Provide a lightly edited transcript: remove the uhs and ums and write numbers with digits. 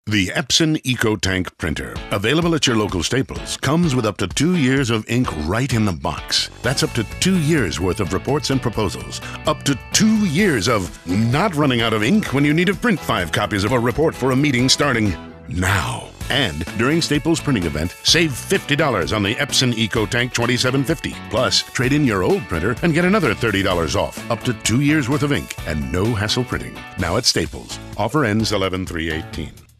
The Epson EcoTank printer, available at your local Staples, comes with up to 2 years of ink right in the box. That's up to 2 years worth of reports and proposals. Up to 2 years of not running out of ink when you need to print 5 copies of a report for a meeting starting now. And during Staples printing event, save $50 on the Epson EcoTank 2750. Plus, trade in your old printer and get another $30 off. Up to 2 years worth of ink and no hassle printing. Now at Staples. Offer ends 11/3/18.